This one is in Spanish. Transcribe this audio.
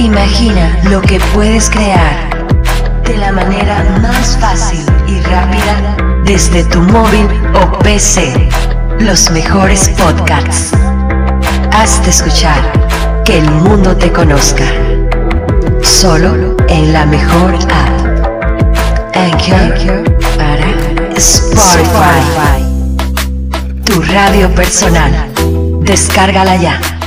Imagina lo que puedes crear de la manera más fácil y rápida desde tu móvil o PC. Los mejores podcasts. Hazte escuchar, que el mundo te conozca. Solo en la mejor app. Anchor para Spotify. Tu radio personal. Descárgala ya.